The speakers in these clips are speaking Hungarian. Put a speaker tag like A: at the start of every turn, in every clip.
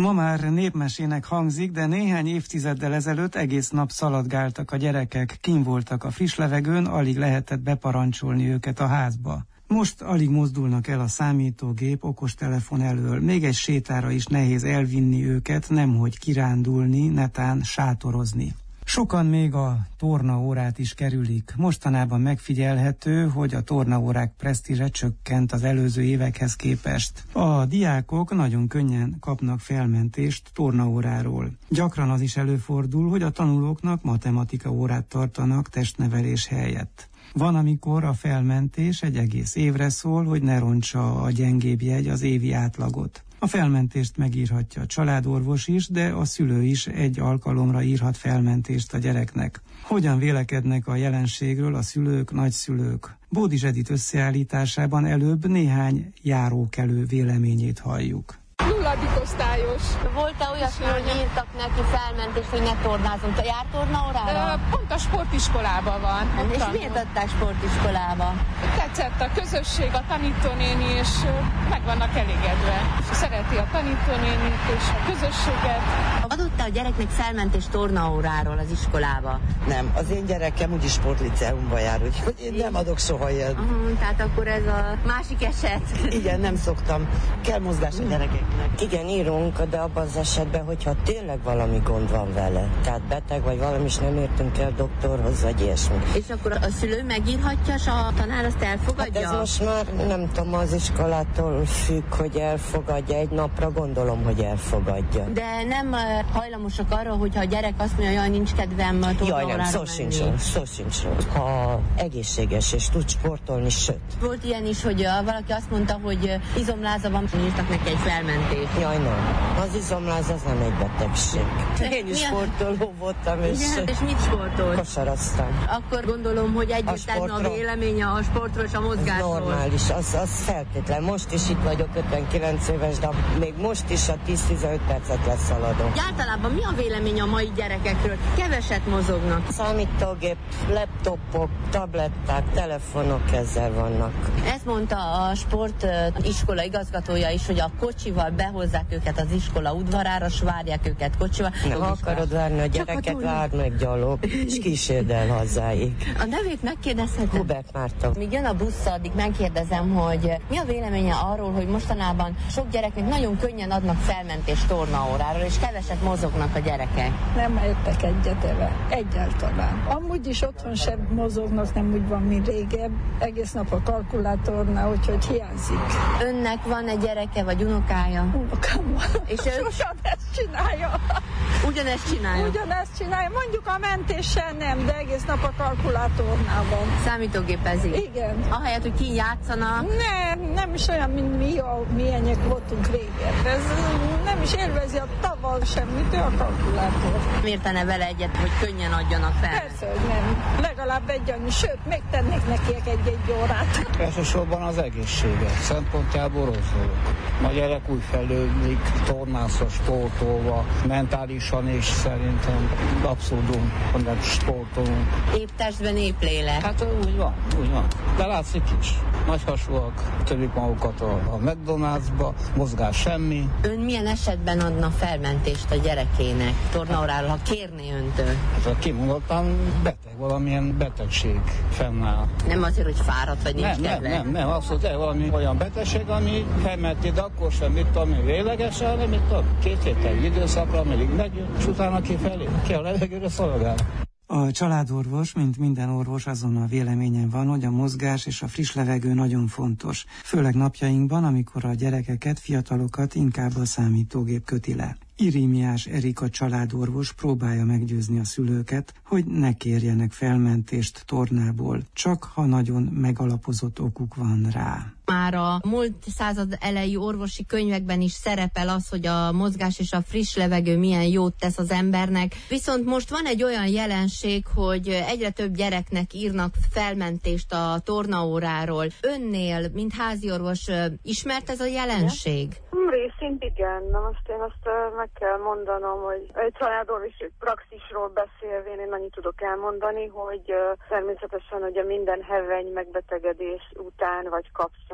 A: Ma már népmesének hangzik, de néhány évtizeddel ezelőtt egész nap szaladgáltak a gyerekek, kinn voltak a friss levegőn, alig lehetett beparancsolni őket a házba. Most alig mozdulnak el a számítógép, okostelefon elől, még egy sétára is nehéz elvinni őket, nemhogy kirándulni, netán sátorozni. Sokan még a tornaórát is kerülik. Mostanában megfigyelhető, hogy a tornaórák presztízse csökkent az előző évekhez képest. A diákok nagyon könnyen kapnak felmentést tornaóráról. Gyakran az is előfordul, hogy a tanulóknak matematika órát tartanak testnevelés helyett. Van, amikor a felmentés egy egész évre szól, hogy ne rontsa a gyengébb jegy az évi átlagot. A felmentést megírhatja a családorvos is, de a szülő is egy alkalomra írhat felmentést a gyereknek. Hogyan vélekednek a jelenségről a szülők, nagyszülők? Bódis Edith összeállításában előbb néhány járókelő véleményét halljuk.
B: Nulladik osztályos.
C: Volt-e olyasmi, hogy írtak neki felmentést, hogy ne tornázunk? Te jár tornaórára?
B: Pont a sportiskolában van.
C: És miért adták sportiskolába?
B: Tetszett a közösség, a tanítónéni, és meg vannak elégedve. Szereti a tanítónénit és a közösséget.
C: Adott-e a gyereknek felmentést tornaóráról az iskolába?
D: Nem, az én gyerekem úgyis sportliceumba jár, úgyhogy én nem adok soha ilyet.
C: Tehát akkor ez a másik eset.
D: Igen, nem szoktam. Kell mozgás a gyerekeknek.
E: Igen, írunk, de abban az esetben, hogyha tényleg valami gond van vele, tehát beteg vagy valami, és nem értünk el doktorhoz, vagy ilyesmi.
C: És akkor a szülő megírhatja, és a tanár azt elfogadja?
E: Hát ez most már nem tudom, az iskolától függ, hogy elfogadja. Egy napra gondolom, hogy elfogadja.
C: De nem hajlamosak arra, hogyha a gyerek azt mondja, hogy nincs kedvem tornaórára menni?
E: Szó sincs. Ha egészséges és tud sportolni, sőt.
C: Volt ilyen is, hogy valaki azt mondta, hogy izomláza van, írtak neki egy felmentést.
E: Jaj, nem. Az izomláz az nem egy betegség. Én is sportoló voltam, és
C: mit sportolt?
E: Kosaraztam.
C: Akkor gondolom, hogy egyértelmű a véleménye a sportról és a mozgásról.
E: Normális, az feltétlen. Most is itt vagyok, 59 éves, de még most is a 10-15 percet leszaladok.
C: Általában mi a vélemény a mai gyerekekről? Keveset mozognak.
E: Számítógép, laptopok, tabletták, telefonok ezzel vannak.
C: Ezt mondta a sportiskola igazgatója is, hogy a kocsival behozzák őket az iskola udvarára, s várják őket kocsival.
E: Nem akarod várni a gyereket, várd meg gyalog, és kísérd el hazáig.
C: A nevét megkérdezhetem?
E: Hubert Márta.
C: Míg jön a busz, addig megkérdezem, hogy mi a véleménye arról, hogy mostanában sok gyereknek nagyon könnyen adnak felmentést tornaóráról, és keveset mozognak a gyerekek.
F: Nem értek egyet vele. Egyáltalán. Amúgy is otthon sem mozognak, nem úgy van, mint régebb. Egész nap a kalkulátornál, úgyhogy hiányzik.
C: Önnek van egy gyereke vagy unokája?
F: Unokám van.
C: És ő
F: ugyanezt csinálja. Ugyanezt csinálja. Mondjuk a mentéssel nem, de egész nap a kalkulátornál van.
C: Számítógépezik?
F: Igen.
C: Ahelyett, hogy ki játszanak?
F: Nem is olyan, mint milyenek voltunk régen. Ez nem is élvezi a taval semmit, a kalkulátor.
C: Értene vele egyet, hogy könnyen adjanak fel?
F: Persze, hogy nem. Legalább egy annyi, sőt, még tennék nekiek egy órát.
G: Elsősorban az egészsége szempontjából rossz dolog. A gyerek úgy fejlődik, tornászva, sportolva, mentálisan is szerintem abszurdum, hogy nem sportolunk.
C: Épp testben, épp lélek.
G: Hát úgy van. De látszik is. Nagy hasonlóak többik magukat a McDonald'sba, mozgás semmi.
C: Ön milyen esetben adna felmentést a gyerekének tornaóráról, ha kérné öntől?
G: Hát kimondottan beteg, valamilyen betegség fennáll.
C: Nem azért, hogy fáradt vagy nincs kedve?
G: Nem, abszolút valami olyan betegség, ami felmenti, de akkor sem, mit tudom, véglegesen, hanem mit tudom, 2 héttel időszakra, amíg megjön, és utána kifelé, ki a levegőre szolgál.
A: A családorvos, mint minden orvos, azon a véleményen van, hogy a mozgás és a friss levegő nagyon fontos. Főleg napjainkban, amikor a gyerekeket, fiatalokat inkább a számítógép köti le. Irimiás Erika családorvos próbálja meggyőzni a szülőket, hogy ne kérjenek felmentést tornából, csak ha nagyon megalapozott okuk van rá.
C: Már a múlt század elejé orvosi könyvekben is szerepel az, hogy a mozgás és a friss levegő milyen jót tesz az embernek. Viszont most van egy olyan jelenség, hogy egyre több gyereknek írnak felmentést a tornaóráról. Önnél, mint háziorvos, ismert ez a jelenség?
H: Részint igen. Na most én azt meg kell mondanom, hogy egy családorvosi praxisról beszélvén én annyit tudok elmondani, hogy természetesen ugye minden heveny megbetegedés után vagy kapcsán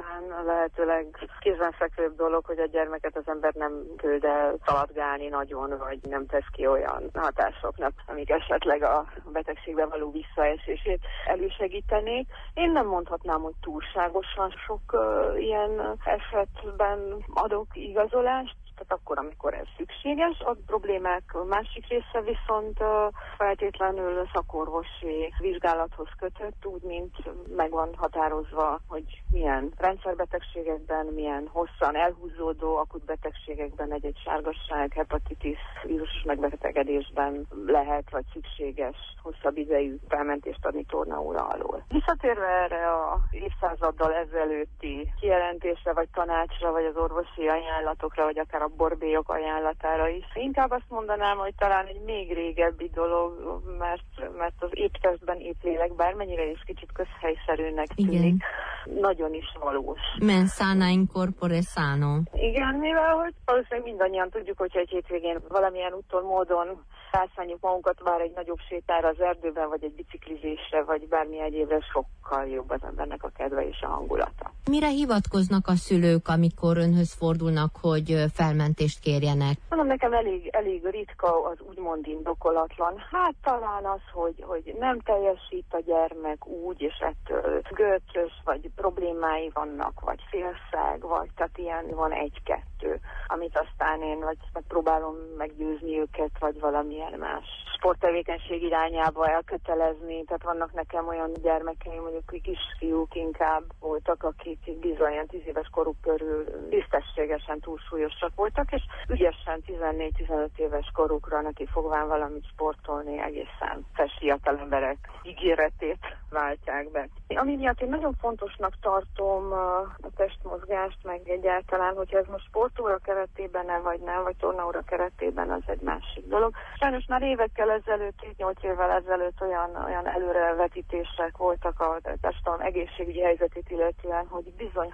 H: talán lehetőleg kézenfekvőbb dolog, hogy a gyermeket az ember nem küld el szaladgálni nagyon, vagy nem tesz ki olyan hatásoknak, amik esetleg a betegségbe való visszaesését elősegítenék. Én nem mondhatnám, hogy túlságosan sok ilyen esetben adok igazolást, tehát akkor, amikor ez szükséges. A problémák másik része viszont feltétlenül szakorvosi vizsgálathoz kötött, úgy, mint meg van határozva, hogy milyen rendszerbetegségekben, milyen hosszan elhúzódó akut betegségekben, egy sárgasság, hepatitis, vírusos megbetegedésben lehet, vagy szükséges hosszabb idejű felmentést adni tornaóra alól. Visszatérve erre a évszázaddal ezelőtti kijelentésre, vagy tanácsra, vagy az orvosi ajánlatokra, vagy akár a borbélyok ajánlatára is. Inkább azt mondanám, hogy talán egy még régebbi dolog, mert az épp testben, épp lélek, bármennyire is kicsit közhelyszerűnek tűnik, nagyon is valós.
C: Mens sana in corpore sano.
H: Igen, mivel hogy valószínűleg mindannyian tudjuk, hogyha egy hétvégén valamilyen úton, módon rászánjuk magunkat már egy nagyobb sétára az erdőben, vagy egy biciklizésre, vagy bármi egyébre, sokkal jobb az embernek a kedve és a hangulata.
C: Mire hivatkoznak a szülők, amikor önhöz fordulnak, hogy felmentést kérjenek?
H: Mondom, nekem elég ritka az úgymond indokolatlan. Hát talán az, hogy nem teljesít a gyermek úgy, és ettől görcsös, vagy problémái vannak, vagy félszág, vagy tehát ilyen van egy-kettő, amit aztán én vagy próbálom meggyőzni őket, vagy valamilyen más sporttevékenység irányába elkötelezni. Tehát vannak nekem olyan gyermekeim, mondjuk kisfiúk inkább voltak, akik bizony 10 éves koruk körül tisztességesen túlsúlyosak voltak, és ügyesen 14-15 éves korukra neki fogván valamit sportolni, egészen fiatal emberek ígéretét váltják be. Ami miatt én nagyon fontosnak tartom a testmozgást, meg egyáltalán, hogyha ez most sportóra keretében vagy nem, vagy tornaóra keretében, az egy másik dolog. Sajnos már évekkel ezelőtt, 7-8 évvel ezelőtt olyan előrevetítések voltak a társadalom egészségügyi helyzetét illetően, hogy bizony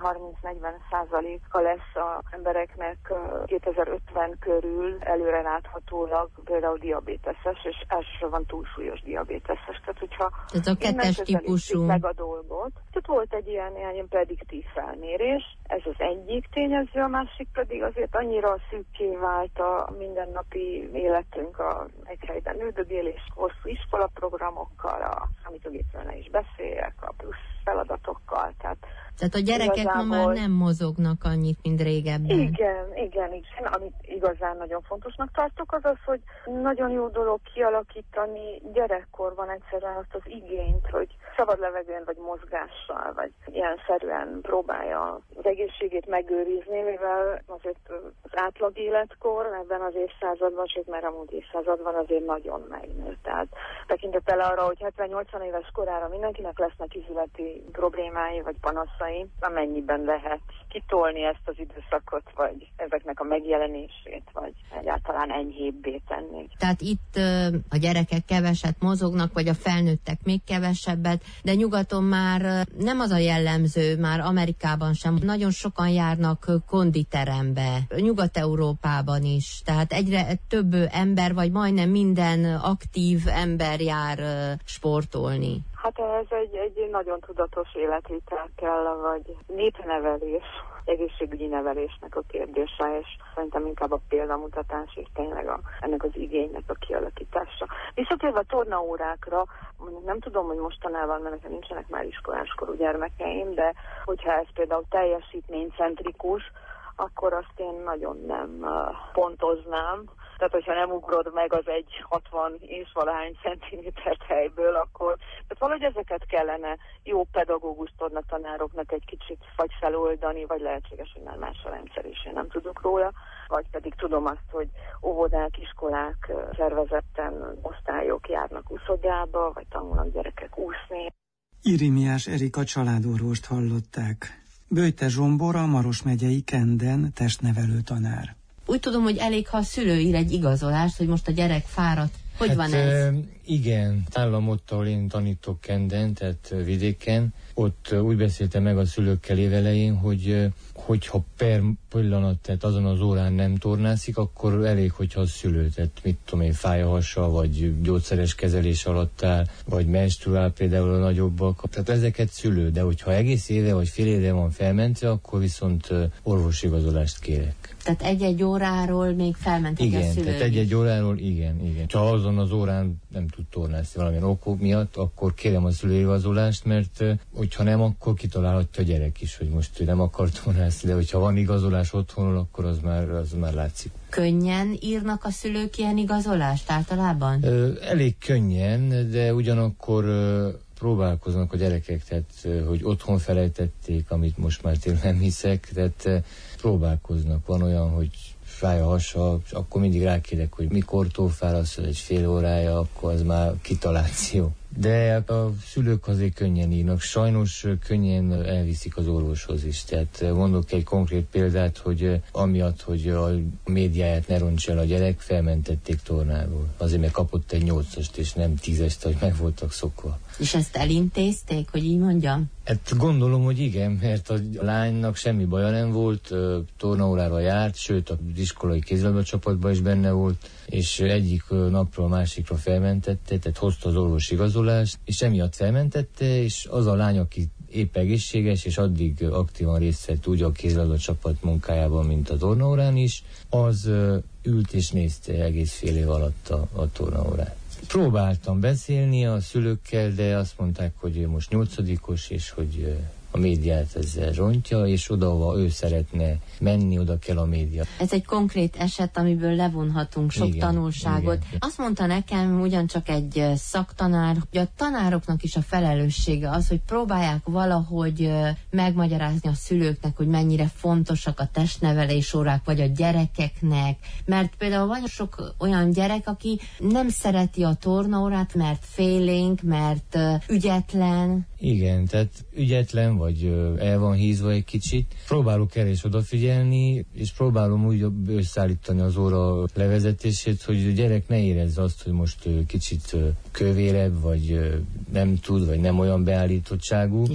H: 30-40%-a lesz az embereknek 2050 körül előre láthatólag például diabéteses, és elsősorban túlsúlyos diabéteses. Tehát, hogyha
C: ez a 2-es típusú
H: meg a dolgot. Tehát volt egy ilyen prediktív felmérés, ez az egyik tényező, a másik pedig azért annyira szűkké vált a mindennapi életünk egy helyben üldögélés, hosszú iskolaprogramokkal, a számítógépről ne is beszéljek, a plusz feladatokkal.
C: Tehát a gyerekek igazából ma már nem mozognak annyit, mint régebben.
H: Igen. Amit igazán nagyon fontosnak tartok, az, hogy nagyon jó dolog kialakítani gyerekkorban egyszerűen azt az igényt, hogy szabad levegőn vagy mozgással, vagy ilyen szerűen próbálja az egészségét megőrizni, mivel azért az átlag életkor ebben az évszázadban, sőt már a múlt évszázadban azért nagyon megnőtt. Tehát tekintettel arra, hogy 70-80 éves korára mindenkinek lesznek izületi problémái vagy panaszai, amennyiben lehet kitolni ezt az időszakot, vagy ezeknek a megjelenését, vagy egyáltalán enyhébbé tenni.
C: Tehát itt a gyerekek keveset mozognak, vagy a felnőttek még kevesebbet, de nyugaton már nem az a jellemző, már Amerikában sem. Nagyon sokan járnak konditerembe, Nyugat-Európában is, tehát egyre több ember, vagy majdnem minden aktív ember jár sportolni.
H: Hát ez egy nagyon tudatos életvitel kell, vagy népnevelés, egészségügyi nevelésnek a kérdése, és szerintem inkább a példamutatás, és tényleg ennek az igénynek a kialakítása. Visszatérve a tornaórákra, nem tudom, hogy mostanában, mert nekem nincsenek már iskoláskorú gyermekeim, de hogyha ez például teljesítménycentrikus, akkor azt én nagyon nem pontoznám. Tehát, hogyha nem ugrod meg az egy 60 és valahány centimétert helyből, akkor tehát valahogy ezeket kellene jó pedagógus tanároknak egy kicsit vagy feloldani, vagy lehetséges, hogy már más a rendszer, és én nem tudok róla, vagy pedig tudom azt, hogy óvodák, iskolák, szervezetten osztályok járnak úszodába, vagy tanulnak gyerekek úszni.
A: Irimiás Erika családorvost hallották. Böjte Zsombor, Maros megyei Kenden testnevelő tanár.
C: Úgy tudom, hogy elég, ha a szülő ír egy igazolást, hogy most a gyerek fáradt. Hogy van ez?
I: Igen, állam ott, ahol én tanítok Kenden, tehát vidéken, ott úgy beszéltem meg a szülőkkel évelején, hogyha per pillanat, tehát azon az órán nem tornászik, akkor elég, hogyha a szülő, tehát mit tudom én, fáj a hasa, vagy gyógyszeres kezelés alatt áll, vagy menstruál például a nagyobbak. Tehát ezeket szülő, de hogyha egész éve vagy fél éve van felmentve, akkor viszont orvosigazolást kérek.
C: Tehát egy-egy óráról még felmentik a szülő.
I: Igen, tehát egy-egy óráról igen. Ha azon az órán nem tud tornászni valamilyen okok miatt, akkor kérem a szülőigazolást, mert hogyha nem, akkor kitalálhatja a gyerek is, hogy most nem akar tornászni, de hogyha van igazolás otthonról, akkor az már látszik.
C: Könnyen írnak a szülők ilyen igazolást általában?
I: Elég könnyen, de ugyanakkor próbálkoznak a gyerekek, tehát hogy otthon felejtették, amit most már tényleg nem hiszek, tehát próbálkoznak. Van olyan, hogy fáj a hasa, akkor mindig rákérek, hogy mikortól fárasz, egy fél órája, akkor az már kitaláció. De a szülők azért könnyen írnak, sajnos könnyen elviszik az orvoshoz is. Tehát mondok egy konkrét példát, hogy amiatt, hogy a médiáját ne roncs el a gyerek, felmentették tornából. Azért, mert kapott egy 8-ast és nem 10-est, hogy meg voltak szokva.
C: És ezt elintézték, hogy így mondjam?
I: Hát gondolom, hogy igen, mert a lánynak semmi baja nem volt, tornaórára járt, sőt az iskolai kézilabdacsapatban is benne volt, és egyik napról a másikra felmentette, tehát hozta az orvos igazolást, és emiatt felmentette, és az a lány, aki épp egészséges, és addig aktívan részt vett úgy a kézilabdacsapat munkájában, mint a tornaórán is, az ült és nézte egész fél év alatt a tornaórát. Próbáltam beszélni a szülőkkel, de azt mondták, hogy ő most 8-os, és hogy a médiát ezzel rontja, és oda, ahova ő szeretne menni, oda kell a média.
C: Ez egy konkrét eset, amiből levonhatunk sok tanulságot. Igen. Azt mondta nekem ugyancsak egy szaktanár, hogy a tanároknak is a felelőssége az, hogy próbálják valahogy megmagyarázni a szülőknek, hogy mennyire fontosak a testnevelés órák, vagy a gyerekeknek, mert például van sok olyan gyerek, aki nem szereti a tornaórát, mert félénk, mert ügyetlen.
I: Igen, tehát ügyetlen, vagy el van hízva egy kicsit. Próbálok erre is odafigyelni, és próbálom úgy összeállítani az óra levezetését, hogy a gyerek ne érezze azt, hogy most kicsit kövérebb, vagy nem tud, vagy nem olyan beállítottságú.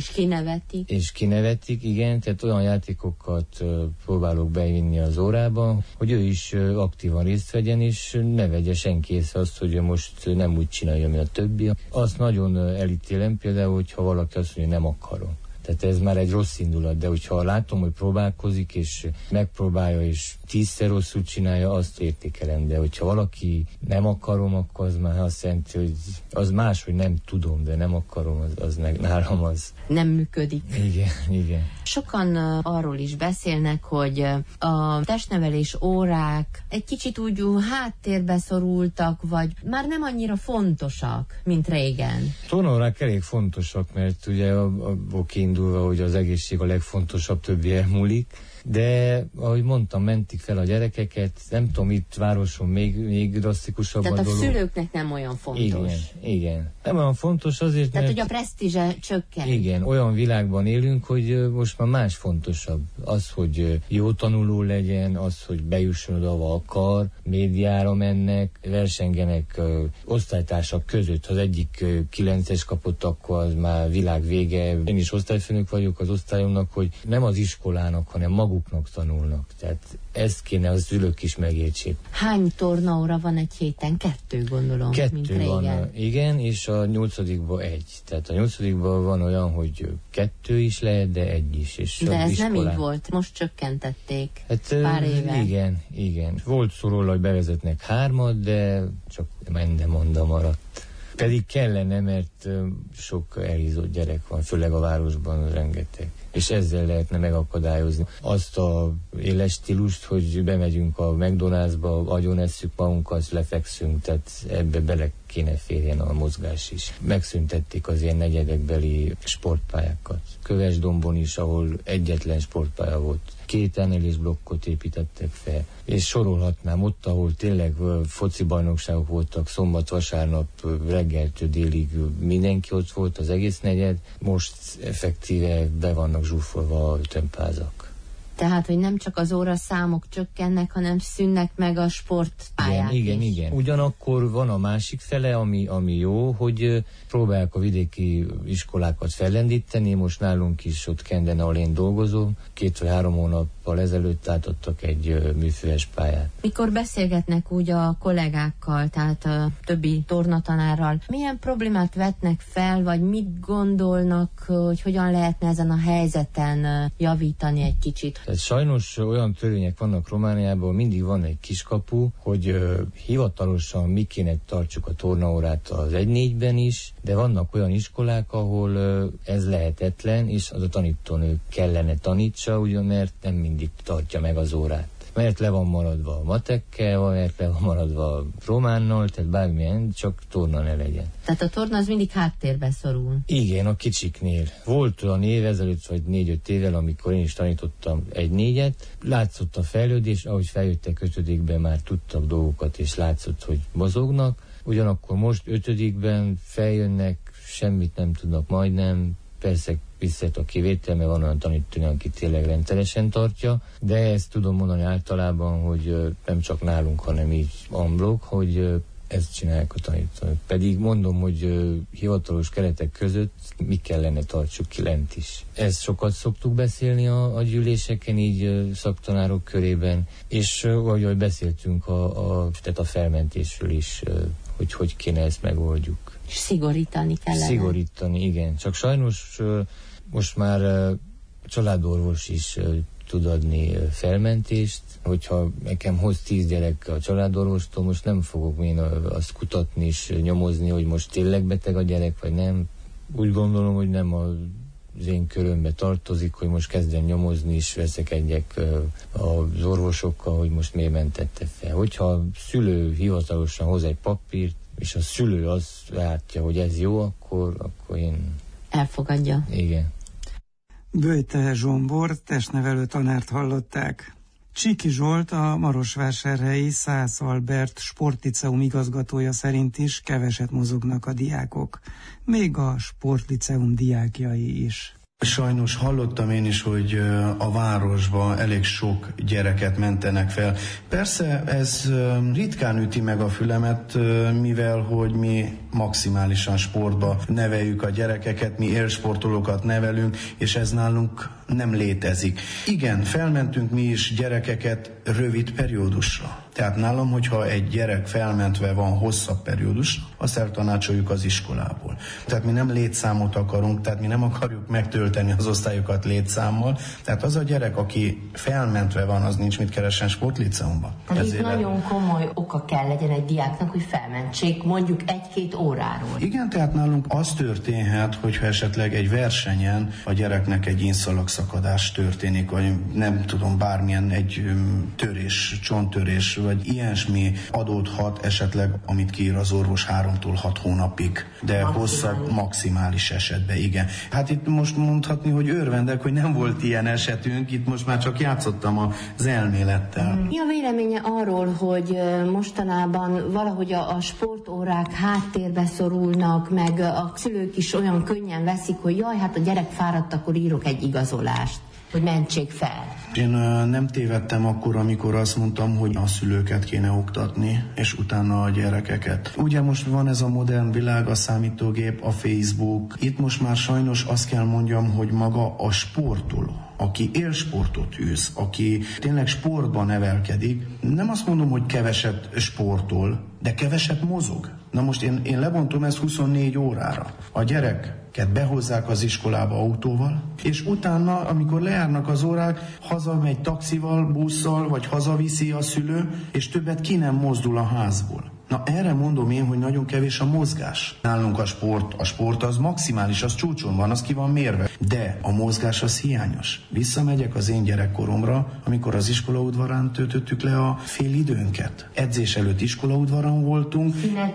C: És
I: kinevetik, igen, tehát olyan játékokat próbálok bevinni az órába, hogy ő is aktívan részt vegyen, és ne vegye senki észre azt, hogy most nem úgy csinálja, mint a többi. Azt nagyon elítélem például, hogyha valaki azt mondja, hogy nem akarom. Tehát ez már egy rossz indulat, de hogyha látom, hogy próbálkozik, és megpróbálja, és 10-szer rosszul csinálja, azt értékelem. De hogyha valaki nem akarom, akkor az már azt jelenti, hogy az más, hogy nem tudom, de nem akarom, az nálam az.
C: Nem működik.
I: Igen.
C: Sokan arról is beszélnek, hogy a testnevelés órák egy kicsit úgy háttérbe szorultak, vagy már nem annyira fontosak, mint régen.
I: Tornaórák elég fontosak, mert ugye abból kiindulva, hogy az egészség a legfontosabb, többi elmúlik. De, ahogy mondtam, mentik fel a gyerekeket, nem tudom, itt városon még drasztikusabb a dolog.
C: Tehát a szülőknek nem olyan fontos.
I: Igen. Nem olyan fontos azért,
C: tehát, hogy a presztízse csökken.
I: Igen, olyan világban élünk, hogy most már más fontosabb. Az, hogy jó tanuló legyen, az, hogy bejusson oda, ahova akar, médiára mennek, versengenek osztálytársak között. Ha az egyik 9-es kapott, akkor az már világ vége. Én is osztályfőnök vagyok az osztályomnak, hogy nem az iskolának, hanem maguknak tanulnak. Tehát ezt kéne az szülők is megértsék.
C: Hány tornaóra van egy héten? 2, gondolom,
I: 2
C: mint régen.
I: Van, igen, és a 8-ban 1. Tehát a 8-ban van olyan, hogy 2 is lehet, de 1 is. És
C: de ez nem így volt, most csökkentették pár éve.
I: Igen. Volt szó róla, hogy bevezetnek 3-at, de csak Mendemondra maradt. Pedig kellene, mert sok elhízott gyerek van, főleg a városban rengeteg. És ezzel lehetne megakadályozni azt a éles stílust, hogy bemegyünk a McDonald'sba, agyonesszük magunkat, lefekszünk, tehát ebbe bele kéne férjen a mozgás is. Megszüntették az ilyen negyedekbeli sportpályákat. Kövesdombon is, ahol egyetlen sportpálya volt. 2 emelésblokkot építettek fel, és sorolhatnám ott, ahol tényleg foci bajnokságok voltak, szombat-vasárnap reggeltől délig mindenki ott volt, az egész negyed, most effektíve be vannak zsúfolva a tömbházak.
C: Tehát, hogy nem csak az óraszámok csökkennek, hanem szűnnek meg a sportpályák.
I: Igen. Ugyanakkor van a másik fele, ami jó, hogy próbálják a vidéki iskolákat fellendíteni. Most nálunk is ott Kenden, ahol én dolgozom, 2 vagy 3 hónappal ezelőtt átadtak egy műfős pályát.
C: Mikor beszélgetnek úgy a kollégákkal, tehát a többi tornatanárral, milyen problémát vetnek fel, vagy mit gondolnak, hogy hogyan lehetne ezen a helyzeten javítani egy kicsit?
I: Tehát sajnos olyan törvények vannak Romániában, mindig van egy kiskapu, hogy hivatalosan mi kéne tartsuk a tornaórát az 1-4-ben is, de vannak olyan iskolák, ahol ez lehetetlen, és az a tanítónő kellene tanítsa, ugyan mert nem mindig tartja meg az órát. Mert le van maradva a matekkel, mert le van maradva a románnal, tehát bármilyen, csak torna ne legyen.
C: Tehát a torna az mindig háttérbe szorul.
I: Igen, a kicsiknél. Volt olyan év ezelőtt, vagy 4-5 évvel, amikor én is tanítottam 1-4-et, látszott a fejlődés, ahogy feljöttek 5-ben, már tudtak dolgokat, és látszott, hogy mozognak. Ugyanakkor most 5-ben feljönnek, semmit nem tudnak majdnem, persze visszajött a kivétel, mert van olyan tanítónő, aki tényleg rendszeresen tartja, de ezt tudom mondani általában, hogy nem csak nálunk, hanem így amblok, hogy ezt csinálják a tanítónők. Pedig mondom, hogy hivatalos keretek között mi kellene tartsuk ki lent is. Ezt sokat szoktuk beszélni a gyűléseken, így szaktanárok körében, és ahogy beszéltünk tehát a felmentésről is, hogy kéne ezt megoldjuk.
C: És szigorítani kellene.
I: Szigorítani, igen. Csak sajnos most már családorvos is tud adni felmentést, hogyha nekem hoz 10 gyerek a családorvostól, most nem fogok én azt kutatni és nyomozni, hogy most tényleg beteg a gyerek, vagy nem. Úgy gondolom, hogy nem az én körömbe tartozik, hogy most kezdem nyomozni, és veszekedjek az orvosokkal, hogy most miért mentette fel. Hogyha a szülő hivatalosan hoz egy papírt, és a szülő azt látja, hogy ez jó, akkor én...
C: Elfogadja.
I: Igen.
A: Böjte Zsombor testnevelő tanárt hallották. Csiki Zsolt, a marosvásárhelyi Szász Albert sportliceum igazgatója szerint is keveset mozognak a diákok. Még a sportliceum diákjai is.
J: Sajnos hallottam én is, hogy a városba elég sok gyereket mentenek fel. Persze ez ritkán üti meg a fülemet, mivel hogy mi maximálisan sportba neveljük a gyerekeket, mi élsportolókat nevelünk, és ez nálunk nem létezik. Igen, felmentünk mi is gyerekeket rövid periódusra. Tehát nálam, hogyha egy gyerek felmentve van hosszabb periódus, azt eltanácsoljuk az iskolából. Tehát mi nem létszámot akarunk, tehát mi nem akarjuk megtölteni az osztályokat létszámmal. Tehát az a gyerek, aki felmentve van, az nincs mit keresen sportliceumban.
C: Itt nagyon komoly oka kell legyen egy diáknak, hogy felmentsék mondjuk 1-2 óráról.
J: Igen, tehát nálunk az történhet, hogyha esetleg egy versenyen a gyereknek egy inszalagszakadás történik, vagy nem tudom, bármilyen egy törés, csonttörés, vagy ilyesmi adódhat esetleg, amit kiír az orvos 3-tól 6 hónapig, de hosszabb, maximális esetben, igen. Hát itt most mondhatni, hogy örvendek, hogy nem volt ilyen esetünk, itt most már csak játszottam az elmélettel.
C: Mi a véleménye arról, hogy mostanában valahogy a sportórák háttérbe szorulnak, meg a szülők is olyan könnyen veszik, hogy jaj, hát a gyerek fáradt, akkor írok egy igazolást, hogy mentsék fel.
J: Én nem tévedtem akkor, amikor azt mondtam, hogy a szülőket kéne oktatni, és utána a gyerekeket. Ugye most van ez a modern világ, a számítógép, a Facebook. Itt most már sajnos azt kell mondjam, hogy maga a sportoló, aki élsportot űz, aki tényleg sportban nevelkedik, nem azt mondom, hogy keveset sportol, de keveset mozog. Na most én lebontom ezt 24 órára. A gyereket behozzák az iskolába autóval, és utána, amikor lejárnak az órák, hazamegy taxival, busszal, vagy hazaviszi a szülő, és többet ki nem mozdul a házból. Na erre mondom én, hogy nagyon kevés a mozgás. Nálunk a sport az maximális, az csúcson van, az ki van mérve. De a mozgás az hiányos. Visszamegyek az én gyerekkoromra, amikor az iskolaudvarán töltöttük le a fél időnket. Edzés előtt iskolaudvaron voltunk,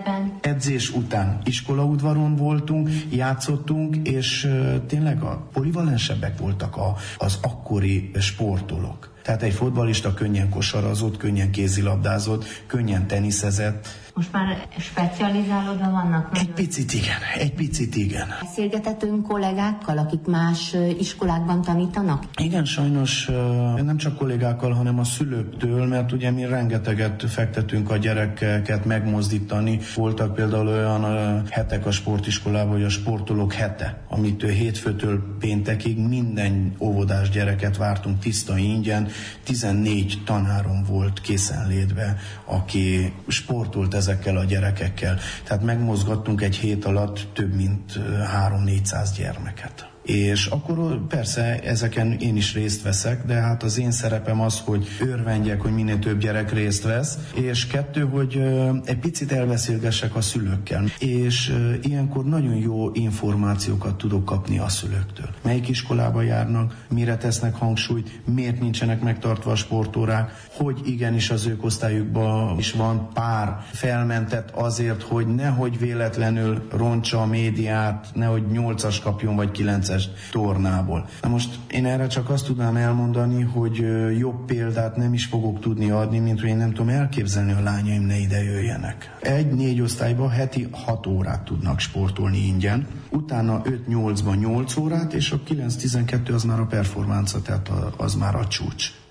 J: edzés után iskolaudvaron voltunk, játszottunk, és tényleg a polivalensebbek voltak az akkori sportolók. Tehát egy fotballista könnyen kosarazott, könnyen kézilabdázott, könnyen teniszezett.
C: Most már specializálódva vannak?
J: Egy picit igen.
C: Beszélgetettünk kollégákkal, akik más iskolákban tanítanak?
J: Igen, sajnos nem csak kollégákkal, hanem a szülőktől, mert ugye mi rengeteget fektetünk a gyerekeket megmozdítani. Voltak például olyan hetek a sportiskolában, hogy a sportolók hete, amit hétfőtől péntekig minden óvodás gyereket vártunk tiszta ingyen. 14 tanárom volt készenlétbe, aki sportolt ezekkel a gyerekekkel. Tehát megmozgattunk egy hét alatt több mint 300-400 gyermeket. És akkor persze ezeken én is részt veszek, de hát az én szerepem az, hogy örvendjek, hogy minél több gyerek részt vesz, és 2, hogy egy picit elbeszélgessek a szülőkkel. És ilyenkor nagyon jó információkat tudok kapni a szülőktől. Melyik iskolába járnak, mire tesznek hangsúlyt, miért nincsenek megtartva a sportórák, hogy igenis az ők osztályukban is van pár felmentett azért, hogy nehogy véletlenül rontsa a médiát, nehogy 8-as kapjon, vagy 9-es tornából. Na most én erre csak azt tudnám elmondani, hogy jobb példát nem is fogok tudni adni, mint hogy én nem tudom elképzelni, a lányaim ne ide jöjjenek. Egy 4 osztályban heti 6 órát tudnak sportolni ingyen, utána 5-8-ban 8 órát, és a 9-12 az már a performance, tehát az már a csúcs.